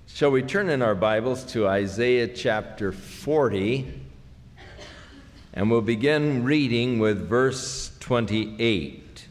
Shall we turn in our Bibles to Isaiah chapter 40, and we'll begin reading with verse 28.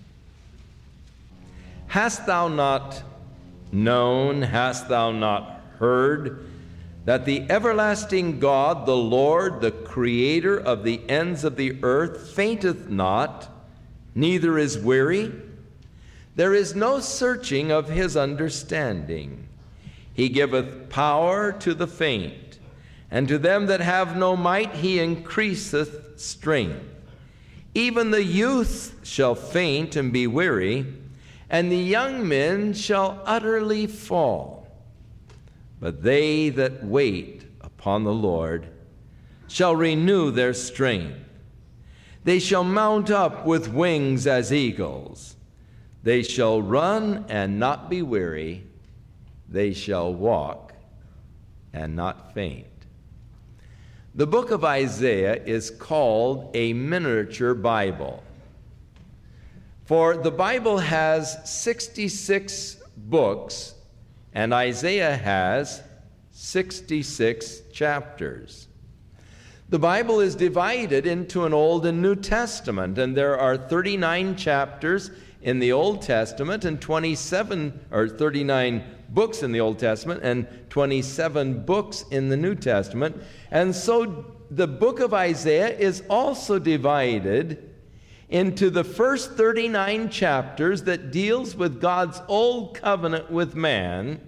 Hast thou not known, hast thou not heard, that the everlasting God, the Lord, the Creator of the ends of the earth, fainteth not, neither is weary? There is no searching of his understanding. He giveth power to the faint, and to them that have no might he increaseth strength. Even the youth shall faint and be weary, and the young men shall utterly fall. But they that wait upon the Lord shall renew their strength. They shall mount up with wings as eagles. They shall run and not be weary. They shall walk and not faint. The book of Isaiah is called a miniature Bible. For the Bible has 66 books, and Isaiah has 66 chapters. The Bible is divided into an Old and New Testament, and there are 39 chapters in the Old Testament and 39 books in the Old Testament and 27 books in the New Testament. And so the book of Isaiah is also divided into the first 39 chapters that deals with God's old covenant with man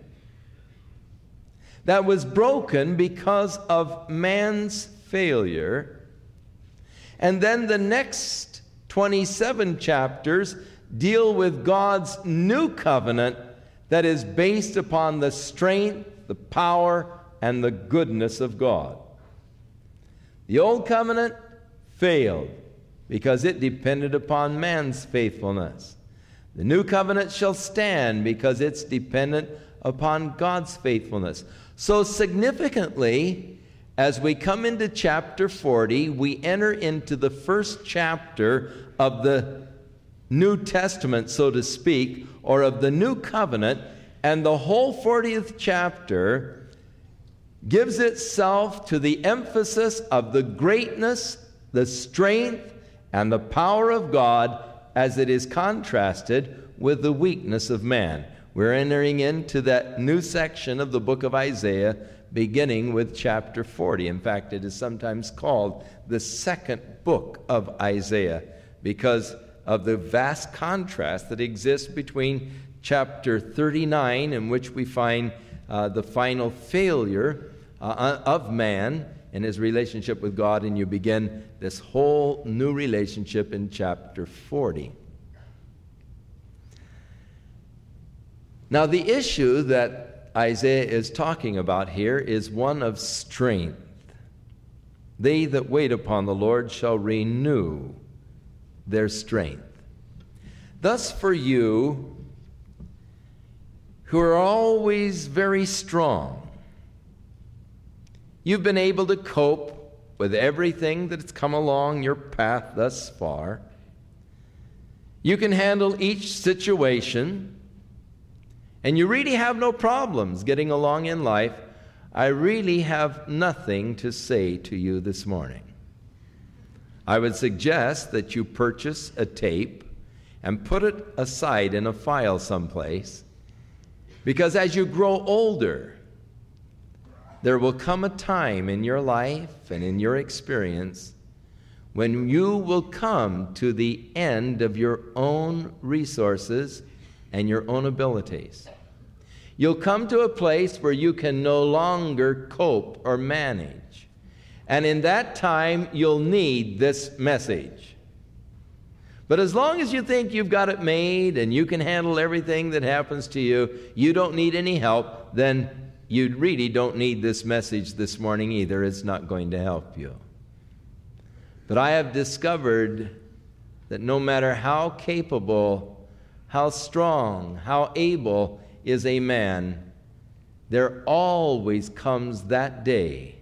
that was broken because of man's failure. And then the next 27 chapters deal with God's new covenant that is based upon the strength, the power, and the goodness of God. The old covenant failed because it depended upon man's faithfulness. The new covenant shall stand because it's dependent upon God's faithfulness. So significantly, as we come into chapter 40, we enter into the first chapter of the New Testament, so to speak, or of the New Covenant, and the whole 40th chapter gives itself to the emphasis of the greatness, the strength, and the power of God as it is contrasted with the weakness of man. We're entering into that new section of the book of Isaiah, beginning with chapter 40. In fact, it is sometimes called the second book of Isaiah because of the vast contrast that exists between chapter 39, in which we find the final failure of man in his relationship with God, and you begin this whole new relationship in chapter 40. Now, the issue that Isaiah is talking about here is one of strength. They that wait upon the Lord shall renew their strength. Thus for you who are always very strong, you've been able to cope with everything that's come along your path thus far. You can handle each situation, and you really have no problems getting along in life. I really have nothing to say to you this morning. I would suggest that you purchase a tape and put it aside in a file someplace, because as you grow older, there will come a time in your life and in your experience when you will come to the end of your own resources and your own abilities. You'll come to a place where you can no longer cope or manage. And in that time, you'll need this message. But as long as you think you've got it made and you can handle everything that happens to you, you don't need any help, then you really don't need this message this morning either. It's not going to help you. But I have discovered that no matter how capable, how strong, how able is a man, there always comes that day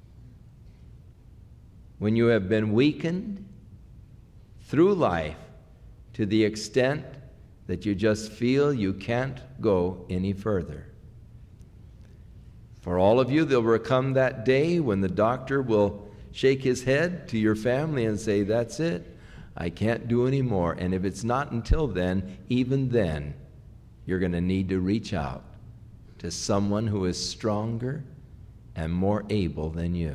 when you have been weakened through life to the extent that you just feel you can't go any further. For all of you, there will come that day when the doctor will shake his head to your family and say, that's it, I can't do any more. And if it's not until then, even then, you're going to need to reach out to someone who is stronger and more able than you.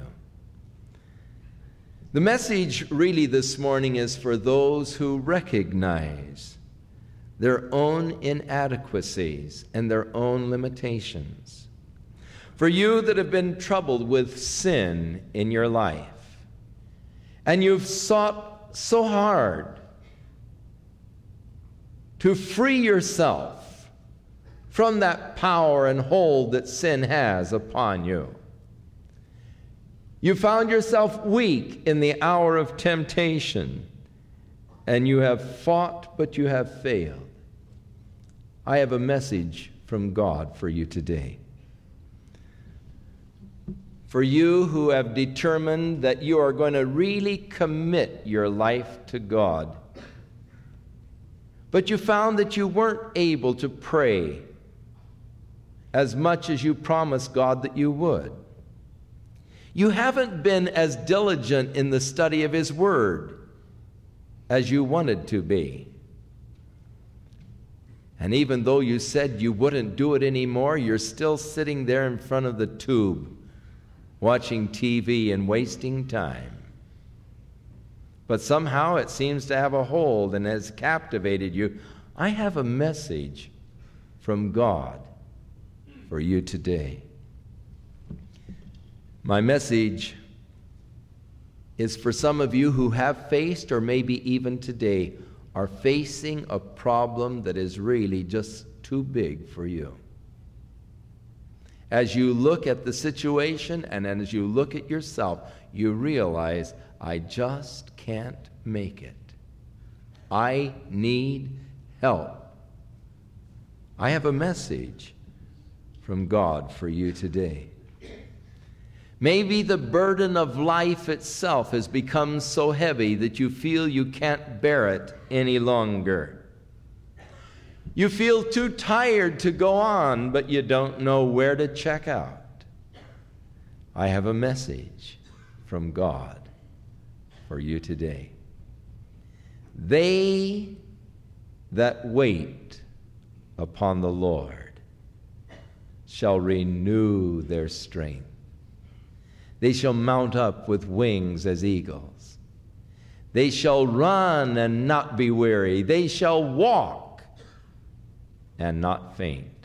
The message really this morning is for those who recognize their own inadequacies and their own limitations. For you that have been troubled with sin in your life, and you've sought so hard to free yourself from that power and hold that sin has upon you. You found yourself weak in the hour of temptation, and you have fought, but you have failed. I have a message from God for you today. For you who have determined that you are going to really commit your life to God, but you found that you weren't able to pray as much as you promised God that you would. You haven't been as diligent in the study of His Word as you wanted to be. And even though you said you wouldn't do it anymore, you're still sitting there in front of the tube, watching TV and wasting time. But somehow it seems to have a hold and has captivated you. I have a message from God for you today. My message is for some of you who have faced, or maybe even today, are facing a problem that is really just too big for you. As you look at the situation and as you look at yourself, you realize, I just can't make it. I need help. I have a message from God for you today. Maybe the burden of life itself has become so heavy that you feel you can't bear it any longer. You feel too tired to go on, but you don't know where to check out. I have a message from God for you today. They that wait upon the Lord shall renew their strength. They shall mount up with wings as eagles. They shall run and not be weary. They shall walk and not faint.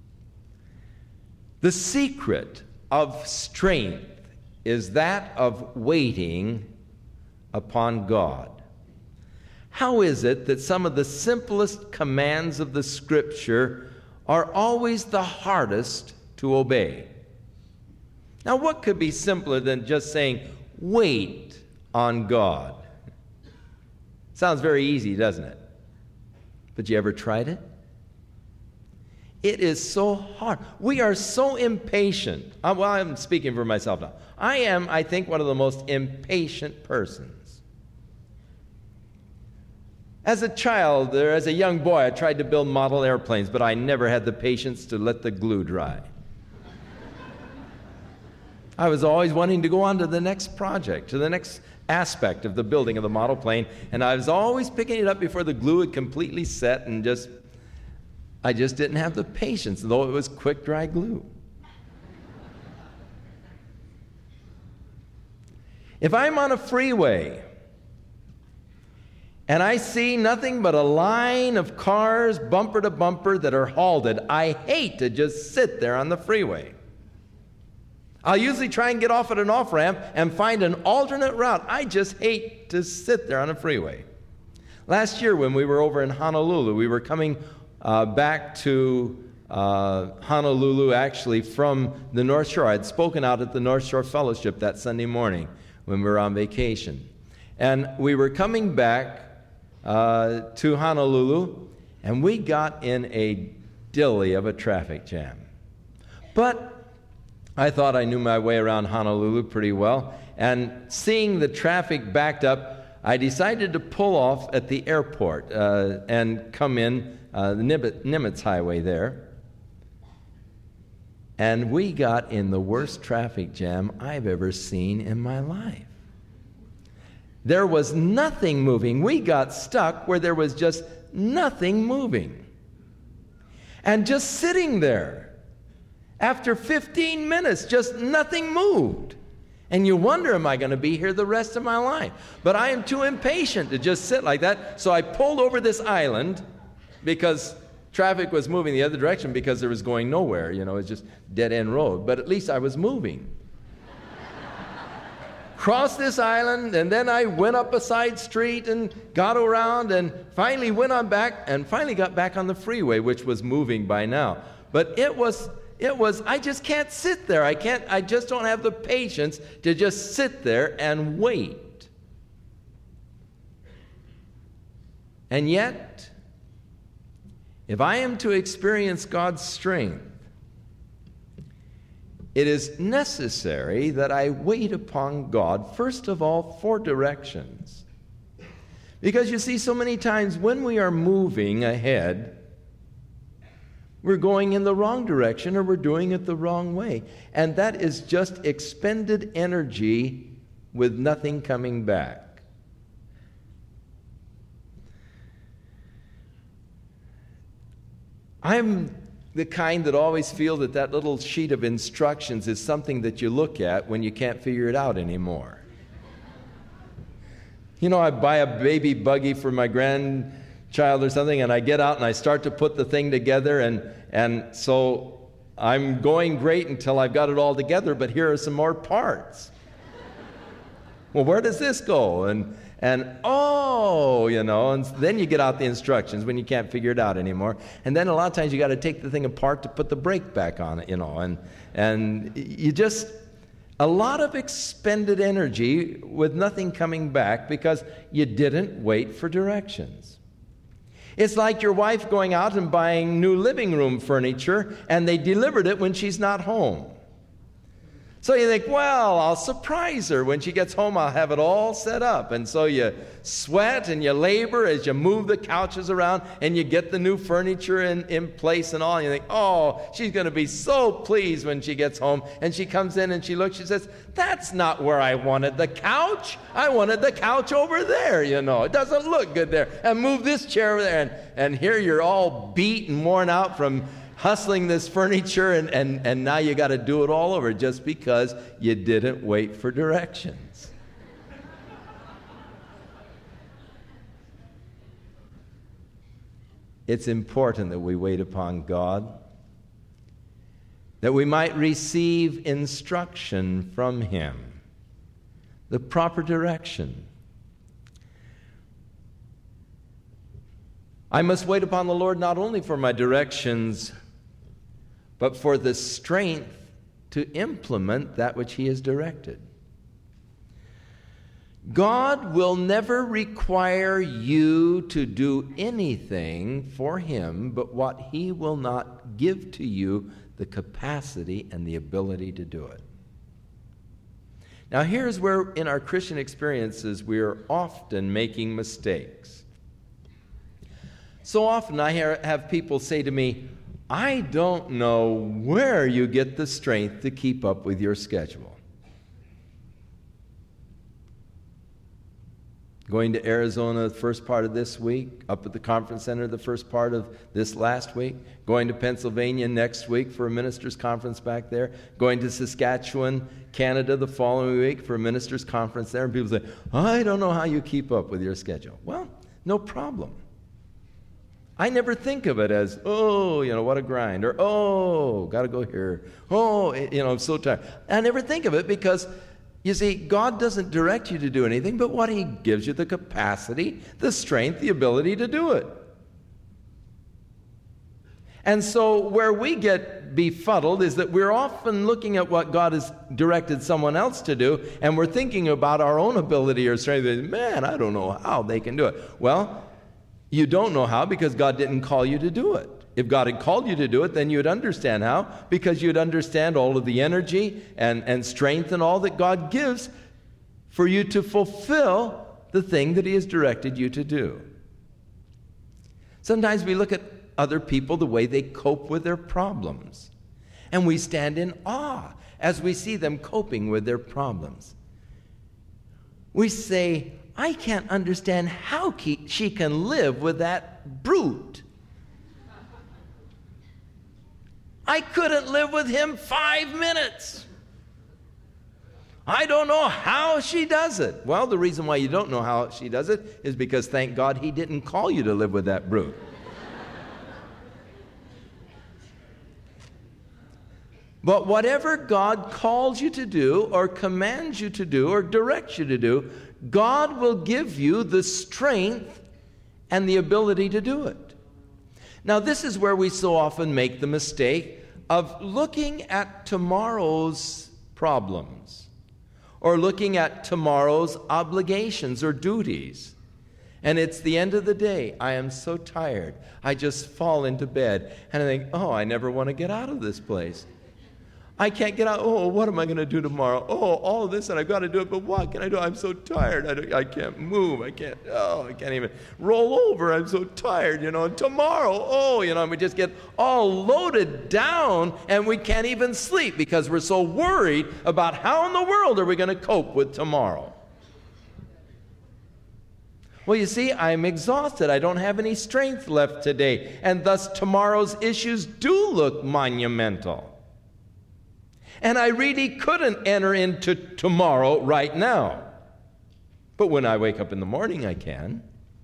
The secret of strength is that of waiting upon God. How is it that some of the simplest commands of the Scripture are always the hardest to obey? Now, what could be simpler than just saying, wait on God? Sounds very easy, doesn't it? But you ever tried it? It is so hard. We are so impatient. Well, I'm speaking for myself now. I am, I think, one of the most impatient persons. As a child, or as a young boy, I tried to build model airplanes, but I never had the patience to let the glue dry. I was always wanting to go on to the next project, to the next aspect of the building of the model plane, and I was always picking it up before the glue had completely set, and I just didn't have the patience, though it was quick, dry glue. If I'm on a freeway and I see nothing but a line of cars bumper to bumper that are halted, I hate to just sit there on the freeway. I'll usually try and get off at an off-ramp and find an alternate route. I just hate to sit there on a freeway. Last year when we were over in Honolulu, we were coming back to Honolulu actually from the North Shore. I had spoken out at the North Shore Fellowship that Sunday morning when we were on vacation. And we were coming back to Honolulu, and we got in a dilly of a traffic jam. But I thought I knew my way around Honolulu pretty well, and seeing the traffic backed up, I decided to pull off at the airport and come in the Nimitz Highway there. And we got in the worst traffic jam I've ever seen in my life. There was nothing moving. We got stuck where there was just nothing moving. And just sitting there, after 15 minutes, just nothing moved. And you wonder, am I going to be here the rest of my life? But I am too impatient to just sit like that. So I pulled over this island because traffic was moving the other direction because there was going nowhere. You know, it's just dead-end road. But at least I was moving. Crossed this island, and then I went up a side street and got around and finally went on back and finally got back on the freeway, which was moving by now. But it was, I just can't sit there. I just don't have the patience to just sit there and wait. And yet, if I am to experience God's strength, it is necessary that I wait upon God, first of all, for directions. Because you see, so many times when we are moving ahead, we're going in the wrong direction or we're doing it the wrong way. And that is just expended energy with nothing coming back. I'm the kind that always feel that little sheet of instructions is something that you look at when you can't figure it out anymore. You know, I buy a baby buggy for my grandchild or something, and I get out and I start to put the thing together, and so I'm going great until I've got it all together, but here are some more parts. Well, where does this go? And then you get out the instructions when you can't figure it out anymore. And then a lot of times you got to take the thing apart to put the brake back on it, and you just, a lot of expended energy with nothing coming back because you didn't wait for directions. It's like your wife going out and buying new living room furniture, and they delivered it when she's not home. So you think, well, I'll surprise her. When she gets home, I'll have it all set up. And so you sweat and you labor as you move the couches around and you get the new furniture in place and all. And you think, oh, she's going to be so pleased when she gets home. And she comes in and she looks, she says, that's not where I wanted the couch. I wanted the couch over there, It doesn't look good there. And move this chair over there. And here you're all beat and worn out from hustling this furniture, and now you got to do it all over just because you didn't wait for directions. It's important that we wait upon God, that we might receive instruction from Him, the proper direction. I must wait upon the Lord not only for my directions, but for the strength to implement that which He has directed. God will never require you to do anything for Him but what He will not give to you the capacity and the ability to do it. Now here's where in our Christian experiences we are often making mistakes. So often I have people say to me, I don't know where you get the strength to keep up with your schedule. Going to Arizona the first part of this week, up at the conference center the first part of this last week, going to Pennsylvania next week for a ministers' conference back there, going to Saskatchewan, Canada the following week for a ministers' conference there, and people say, I don't know how you keep up with your schedule. Well, no problem. I never think of it as, what a grind, or, got to go here. I'm so tired. I never think of it because, you see, God doesn't direct you to do anything, but what He gives you the capacity, the strength, the ability to do it. And so where we get befuddled is that we're often looking at what God has directed someone else to do, and we're thinking about our own ability or strength. Man, I don't know how they can do it. Well, you don't know how because God didn't call you to do it. If God had called you to do it, then you'd understand how, because you'd understand all of the energy and strength and all that God gives for you to fulfill the thing that He has directed you to do. Sometimes we look at other people, the way they cope with their problems. And we stand in awe as we see them coping with their problems. We say, I can't understand how she can live with that brute. I couldn't live with him 5 minutes. I don't know how she does it. Well, the reason why you don't know how she does it is because, thank God, he didn't call you to live with that brute. But whatever God calls you to do or commands you to do or directs you to do, God will give you the strength and the ability to do it. Now, this is where we so often make the mistake of looking at tomorrow's problems or looking at tomorrow's obligations or duties. And it's the end of the day. I am so tired. I just fall into bed and I think, oh, I never want to get out of this place. I can't get out. Oh, what am I going to do tomorrow? Oh, all this, and I've got to do it, but what can I do? I'm so tired. I can't move. I can't even roll over. I'm so tired, And tomorrow, and we just get all loaded down, and we can't even sleep because we're so worried about how in the world are we going to cope with tomorrow. Well, you see, I'm exhausted. I don't have any strength left today, and thus tomorrow's issues do look monumental. And I really couldn't enter into tomorrow right now. But when I wake up in the morning, I can.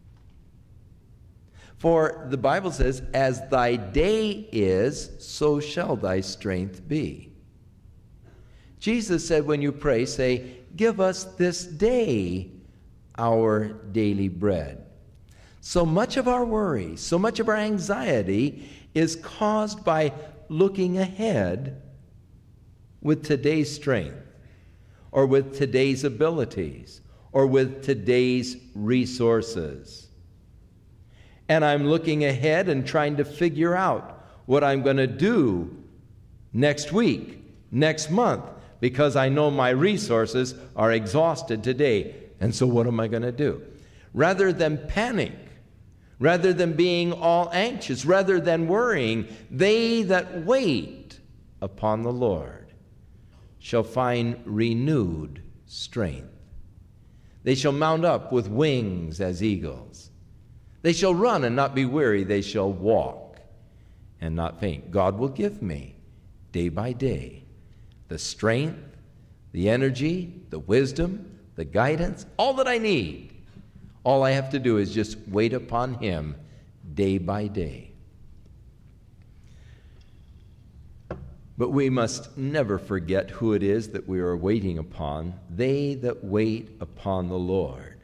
For the Bible says, as thy day is, so shall thy strength be. Jesus said, when you pray, say, give us this day our daily bread. So much of our worry, so much of our anxiety is caused by looking ahead with today's strength, or with today's abilities, or with today's resources. And I'm looking ahead and trying to figure out what I'm going to do next week, next month, because I know my resources are exhausted today. And so what am I going to do? Rather than panic, rather than being all anxious, rather than worrying, they that wait upon the Lord shall find renewed strength. They shall mount up with wings as eagles. They shall run and not be weary. They shall walk and not faint. God will give me, day by day, the strength, the energy, the wisdom, the guidance, all that I need. All I have to do is just wait upon Him day by day. But we must never forget who it is that we are waiting upon, they that wait upon the Lord.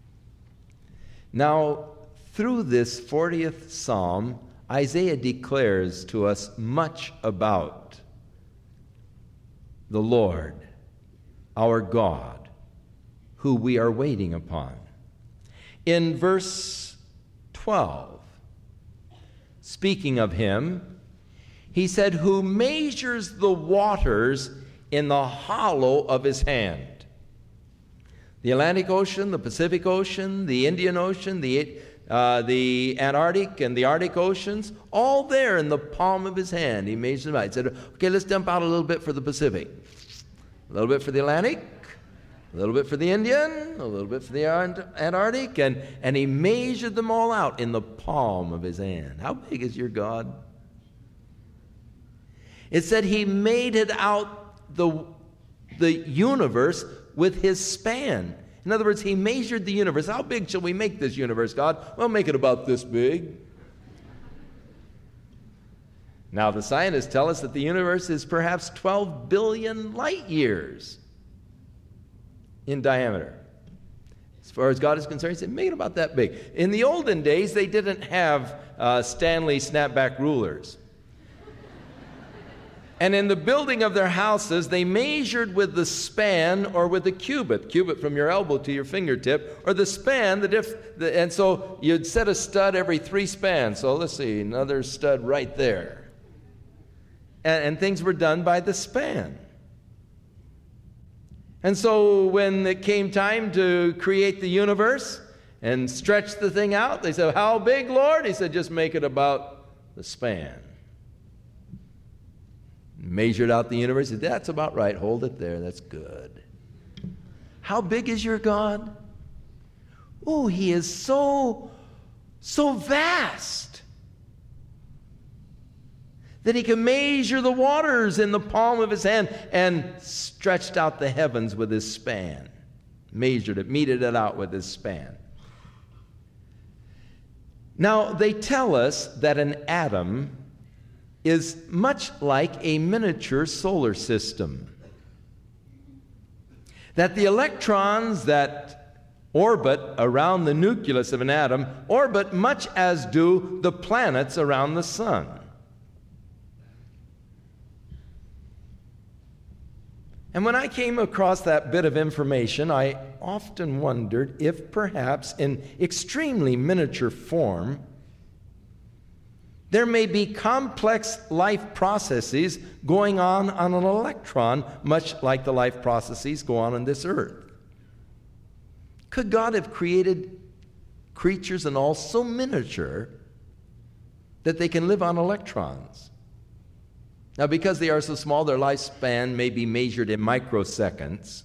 Now, through this 40th Psalm, Isaiah declares to us much about the Lord, our God, who we are waiting upon. In verse 12, speaking of Him, he said, who measures the waters in the hollow of His hand. The Atlantic Ocean, the Pacific Ocean, the Indian Ocean, the Antarctic and the Arctic Oceans, all there in the palm of His hand. He measured them out. He said, okay, let's dump out a little bit for the Pacific, a little bit for the Atlantic, a little bit for the Indian, a little bit for the Antarctic, and He measured them all out in the palm of His hand. How big is your God? It said He made it out the universe with His span. In other words, He measured the universe. How big shall we make this universe, God? Well, make it about this big. Now, the scientists tell us that the universe is perhaps 12 billion light years in diameter. As far as God is concerned, He said, make it about that big. In the olden days, they didn't have Stanley snapback rulers. And in the building of their houses, they measured with the span or with the cubit from your elbow to your fingertip, or the span, and so you'd set a stud every 3 spans. So let's see, another stud right there. And things were done by the span. And so when it came time to create the universe and stretch the thing out, they said, how big, Lord? He said, just make it about the span. Measured out the universe. That's about right. Hold it there. That's good. How big is your God? Oh, he is so vast that he can measure the waters in the palm of his hand and stretched out the heavens with his span. Measured it, meted it out with his span. Now, they tell us that an atom is much like a miniature solar system. That the electrons that orbit around the nucleus of an atom orbit much as do the planets around the sun. And when I came across that bit of information, I often wondered if perhaps in extremely miniature form, there may be complex life processes going on an electron, much like the life processes go on this earth. Could God have created creatures and all so miniature that they can live on electrons? Now, because they are so small, their lifespan may be measured in microseconds.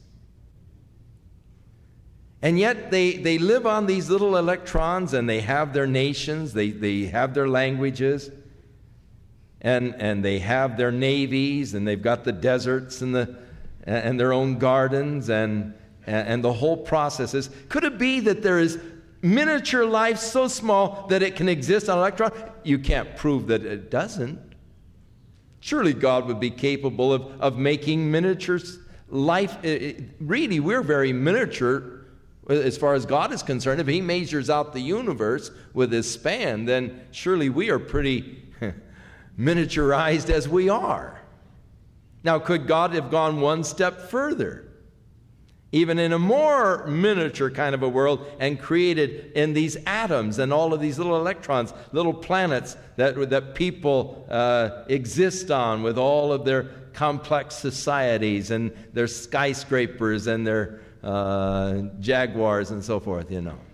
And yet they live on these little electrons, and they have their nations, they have their languages, and they have their navies, and they've got the deserts and their own gardens, and the whole processes. Could it be that there is miniature life so small that it can exist on an electron? You can't prove that it doesn't. Surely God would be capable of making miniature life. Really, we're very miniature as far as God is concerned. If he measures out the universe with his span, then surely we are pretty miniaturized as we are. Now, could God have gone one step further, even in a more miniature kind of a world, and created in these atoms and all of these little electrons, little planets that people exist on, with all of their complex societies and their skyscrapers and their jaguars and so forth, you know.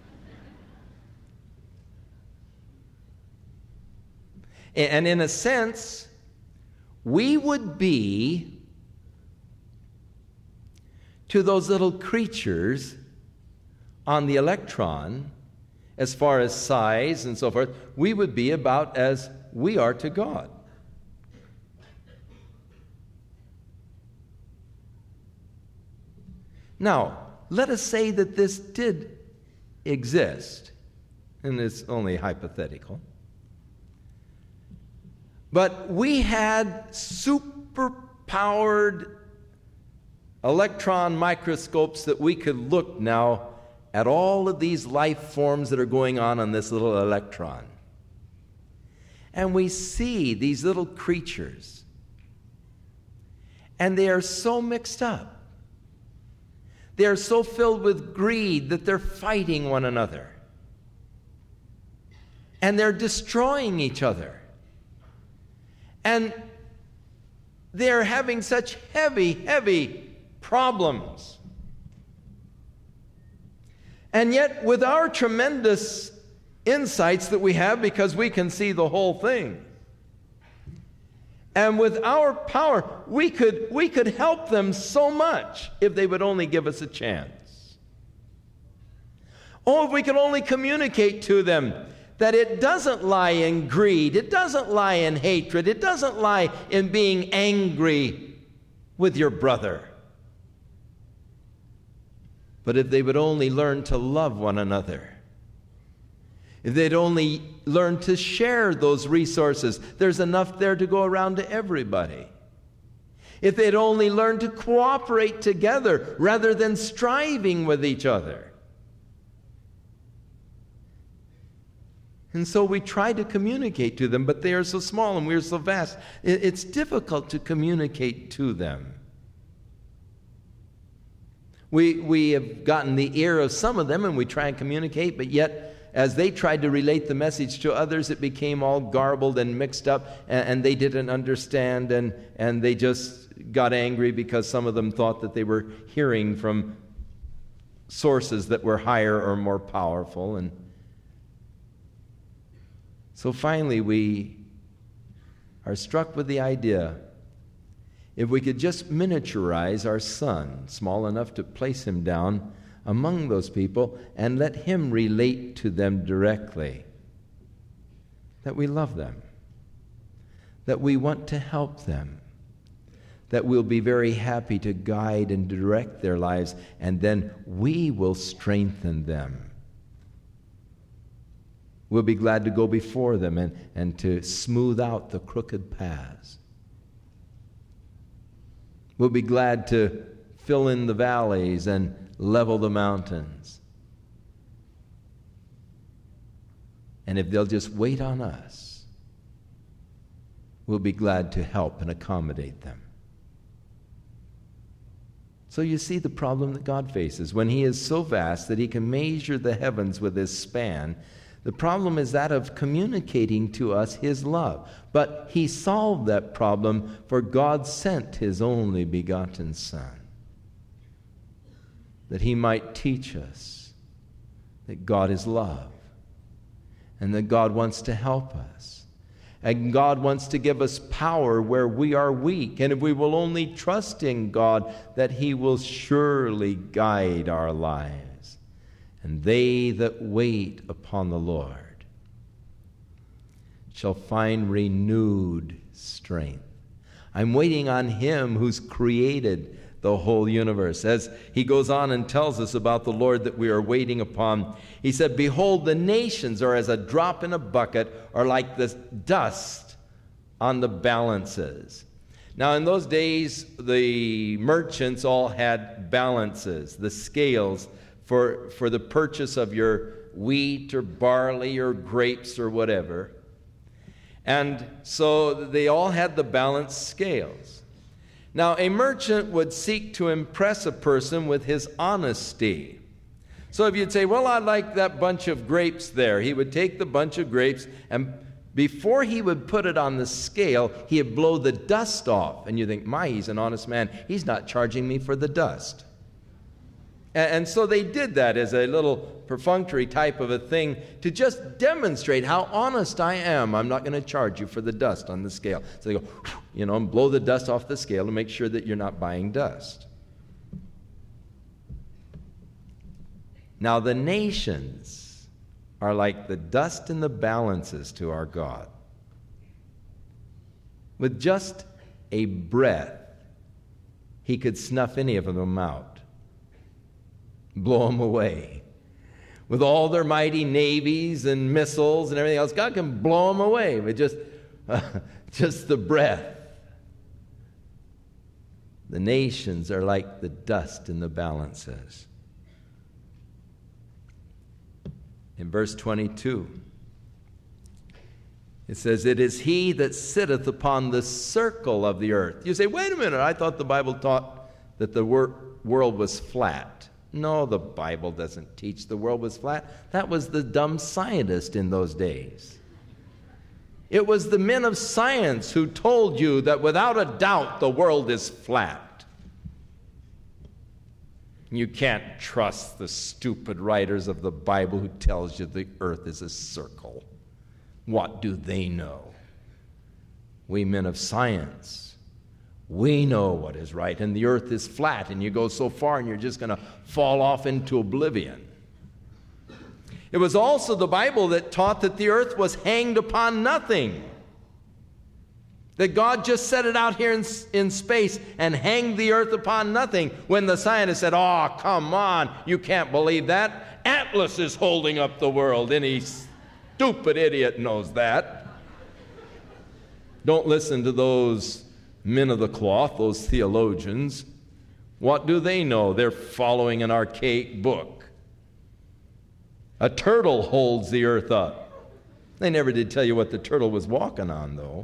And in a sense, we would be to those little creatures on the electron, as far as size and so forth, we would be about as we are to God. Now, let us say that this did exist, and it's only hypothetical. But we had super-powered electron microscopes that we could look now at all of these life forms that are going on this little electron. And we see these little creatures, and they are so mixed up. They are so filled with greed that they're fighting one another. And they're destroying each other. And they're having such heavy problems. And yet, with our tremendous insights that we have, because we can see the whole thing, and with our power, we could help them so much if they would only give us a chance. Oh, if we could only communicate to them that it doesn't lie in greed, it doesn't lie in hatred, it doesn't lie in being angry with your brother. But if they would only learn to love one another, if they'd only learn to share those resources, there's enough there to go around to everybody. If they'd only learn to cooperate together rather than striving with each other. And so we try to communicate to them, but they are so small and we're so vast. It's difficult to communicate to them. We have gotten the ear of some of them, and we try and communicate, but yet as they tried to relate the message to others, it became all garbled and mixed up, and they didn't understand, and they just got angry because some of them thought that they were hearing from sources that were higher or more powerful. And so finally we are struck with the idea if we could just miniaturize our son, small enough to place him down among those people and let him relate to them directly, that we love them, that we want to help them, that we'll be very happy to guide and direct their lives, and then we will strengthen them. We'll be glad to go before them and to smooth out the crooked paths. We'll be glad to fill in the valleys and level the mountains. And if they'll just wait on us, we'll be glad to help and accommodate them. So you see the problem that God faces. When He is so vast that He can measure the heavens with His span, the problem is that of communicating to us His love. But He solved that problem, for God sent His only begotten Son, that He might teach us that God is love, and that God wants to help us. And God wants to give us power where we are weak. And if we will only trust in God, that He will surely guide our lives. And they that wait upon the Lord shall find renewed strength. I'm waiting on Him who's created the whole universe. As he goes on and tells us about the Lord that we are waiting upon, he said, "Behold, the nations are as a drop in a bucket, or like the dust on the balances." Now, in those days, the merchants all had balances, the scales, for the purchase of your wheat or barley or grapes or whatever. And so they all had the balanced scales. Now, a merchant would seek to impress a person with his honesty. So if you'd say, "Well, I like that bunch of grapes there," he would take the bunch of grapes, and before he would put it on the scale, he'd blow the dust off. And you think, he's an honest man. He's not charging me for the dust. And so they did that as a little perfunctory type of a thing to just demonstrate how honest I am. I'm not going to charge you for the dust on the scale. So they go, and blow the dust off the scale to make sure that you're not buying dust. Now the nations are like the dust in the balances to our God. With just a breath, He could snuff any of them out. Blow them away. With all their mighty navies and missiles and everything else, God can blow them away with just the breath. The nations are like the dust in the balances. In verse 22, it says, "It is He that sitteth upon the circle of the earth." You say, "Wait a minute, I thought the Bible taught that the world was flat." No, the Bible doesn't teach the world was flat. That was the dumb scientist in those days. It was the men of science who told you that without a doubt the world is flat. You can't trust the stupid writers of the Bible who tells you the earth is a circle. What do they know? We men of science, we know what is right, and the earth is flat, and you go so far and you're just going to fall off into oblivion. It was also the Bible that taught that the earth was hanged upon nothing, that God just set it out here in space and hanged the earth upon nothing. When the scientists said, "Oh, come on, you can't believe that. Atlas is holding up the world." Any stupid idiot knows that. Don't listen to those men of the cloth, those theologians. What do they know? They're following an archaic book. A turtle holds the earth up. They never did tell you what the turtle was walking on, though.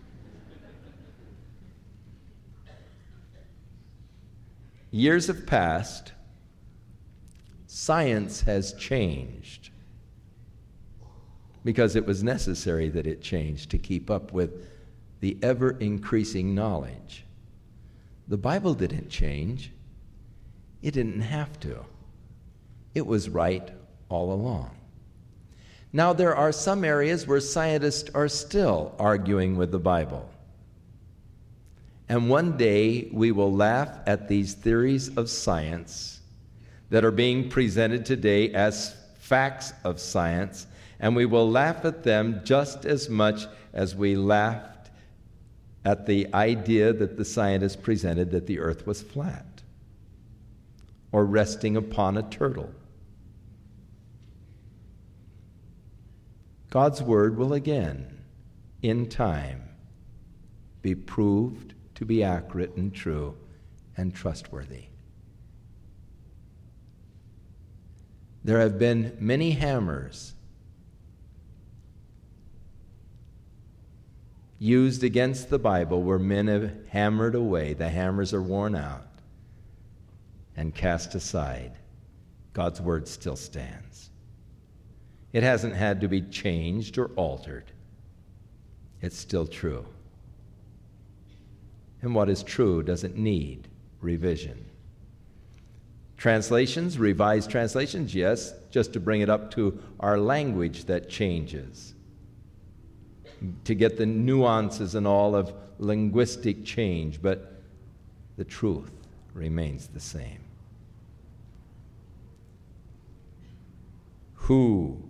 Years have passed. Science has changed because it was necessary that it changed to keep up with the ever-increasing knowledge. The Bible didn't change. It didn't have to. It was right all along. Now, there are some areas where scientists are still arguing with the Bible. And one day we will laugh at these theories of science that are being presented today as facts of science, and we will laugh at them just as much as we laughed at the idea that the scientists presented that the earth was flat or resting upon a turtle. God's word will again, in time, be proved to be accurate and true and trustworthy. There have been many hammers used against the Bible where men have hammered away. The hammers are worn out and cast aside. God's word still stands. It hasn't had to be changed or altered. It's still true. And what is true doesn't need revision. Translations, revised translations, yes, just to bring it up to our language that changes, to get the nuances and all of linguistic change, but the truth remains the same. Who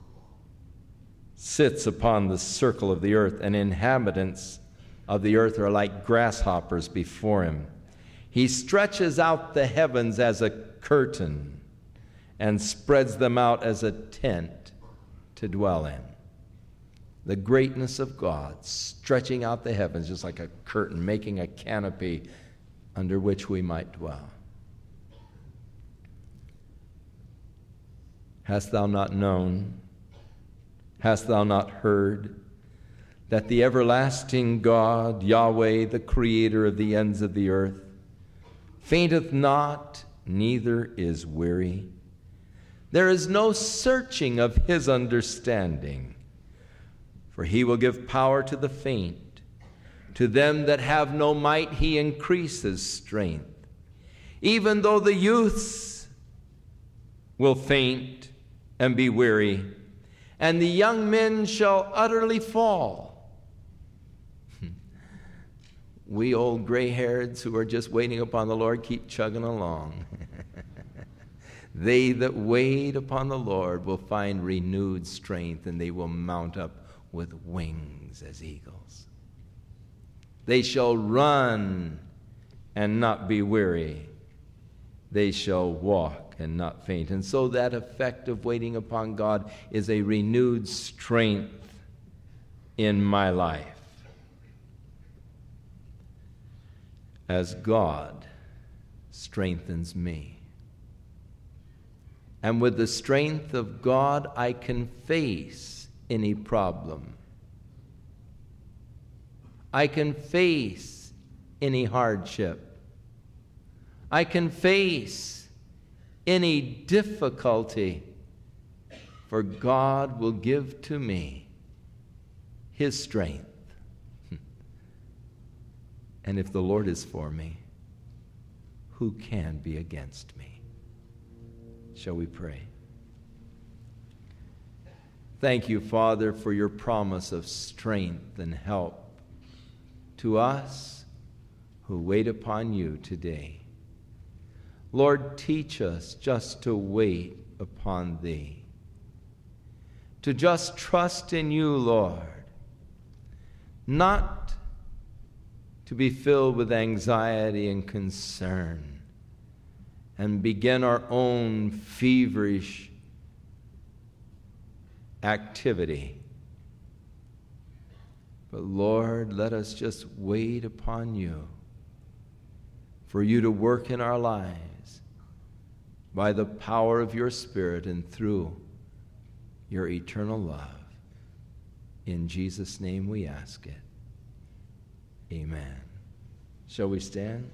sits upon the circle of the earth, and inhabitants of the earth are like grasshoppers before him. He stretches out the heavens as a curtain and spreads them out as a tent to dwell in. The greatness of God, stretching out the heavens just like a curtain, making a canopy under which we might dwell. Hast thou not known? Hast thou not heard that the everlasting God, Yahweh, the creator of the ends of the earth, fainteth not, neither is weary? There is no searching of his understanding. For he will give power to the faint. To them that have no might he increases strength. Even though the youths will faint and be weary, and the young men shall utterly fall. We old gray-hairs who are just waiting upon the Lord keep chugging along. They that wait upon the Lord will find renewed strength, and they will mount up with wings as eagles. They shall run and not be weary. They shall walk and not faint. And so that effect of waiting upon God is a renewed strength in my life. As God strengthens me. And with the strength of God, I can face any problem. I can face any hardship. I can face any difficulty, for God will give to me his strength. And if the Lord is for me, who can be against me? Shall we pray? Thank you, Father, for your promise of strength and help to us who wait upon you today. Lord, teach us just to wait upon thee, to just trust in you, Lord, not to be filled with anxiety and concern and begin our own feverish activity. But Lord, let us just wait upon you, for you to work in our lives by the power of your Spirit and through your eternal love. In Jesus' name we ask it. Amen. Shall we stand?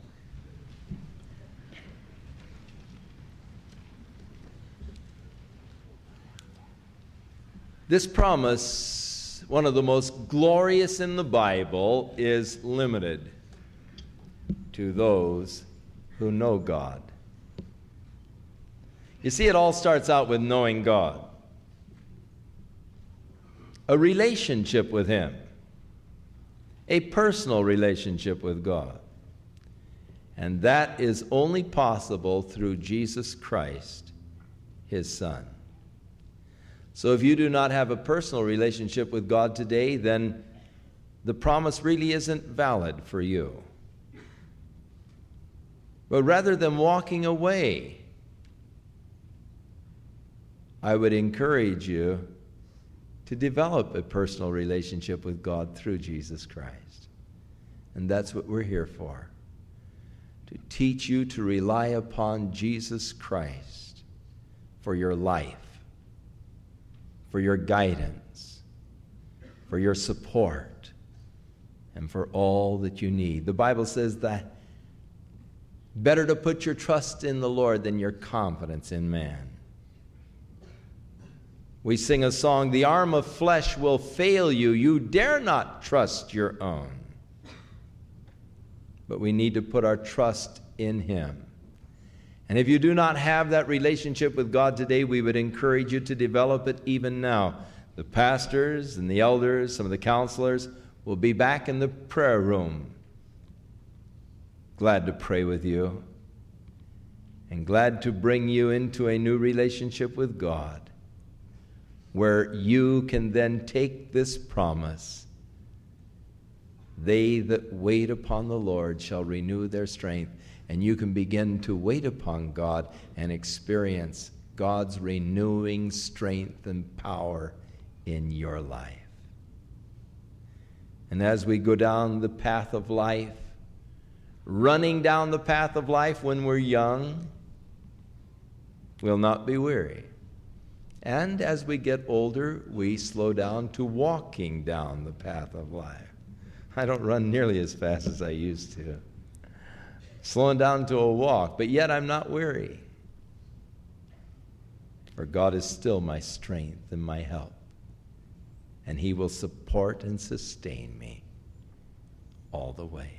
This promise, one of the most glorious in the Bible, is limited to those who know God. You see, it all starts out with knowing God, a relationship with him. a personal relationship with God. And that is only possible through Jesus Christ, his Son. So if you do not have a personal relationship with God today, then the promise really isn't valid for you. But rather than walking away, I would encourage you to develop a personal relationship with God through Jesus Christ. And that's what we're here for. To teach you to rely upon Jesus Christ for your life, for your guidance, for your support, and for all that you need. The Bible says that better to put your trust in the Lord than your confidence in man. We sing a song, the arm of flesh will fail you. You dare not trust your own. But we need to put our trust in him. And if you do not have that relationship with God today, we would encourage you to develop it even now. The pastors and the elders, some of the counselors, will be back in the prayer room. Glad to pray with you and glad to bring you into a new relationship with God, where you can then take this promise, they that wait upon the Lord shall renew their strength, and you can begin to wait upon God and experience God's renewing strength and power in your life. And as we go down the path of life, running down the path of life when we're young, we'll not be weary. And as we get older, we slow down to walking down the path of life. I don't run nearly as fast as I used to. Slowing down to a walk, but yet I'm not weary. For God is still my strength and my help. And he will support and sustain me all the way.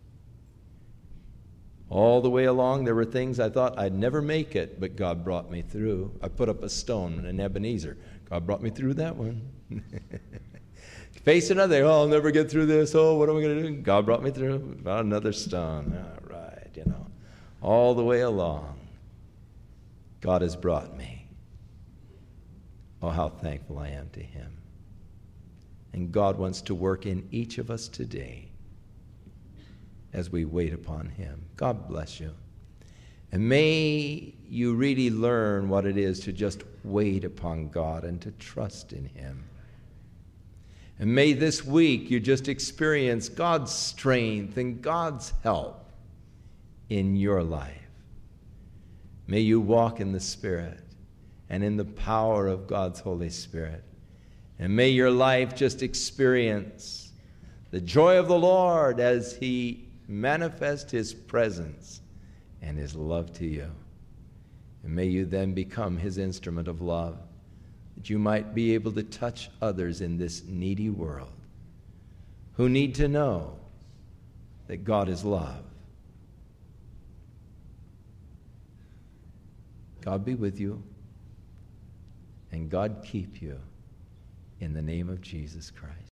All the way along, there were things I thought I'd never make it, but God brought me through. I put up a stone in Ebenezer. God brought me through that one. Face another, oh, I'll never get through this. Oh, what am I going to do? God brought me through. About another stone. All right, all the way along, God has brought me. Oh, how thankful I am to him. And God wants to work in each of us today as we wait upon him. God bless you. And may you really learn what it is to just wait upon God and to trust in him. And may this week you just experience God's strength and God's help in your life. May you walk in the Spirit and in the power of God's Holy Spirit. And may your life just experience the joy of the Lord as he manifests his presence and his love to you. And may you then become his instrument of love, that you might be able to touch others in this needy world who need to know that God is love. God be with you, and God keep you in the name of Jesus Christ.